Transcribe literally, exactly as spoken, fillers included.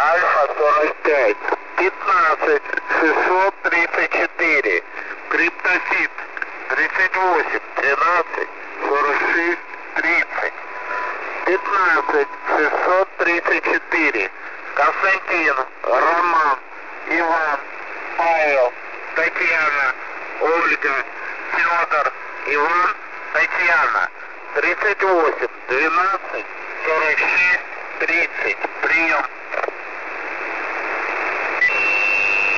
Альфа сорок пять. пятнадцать шестьсот тридцать четыре. Криптофит тридцать восемь тринадцать сорок шесть тридцать. пятнадцать шестьсот тридцать четыре. Константин, Роман, Иван, Павел, Татьяна, Ольга, Федор, Иван, Татьяна. тридцать восемь двенадцать сорок шесть тридцать. Прием.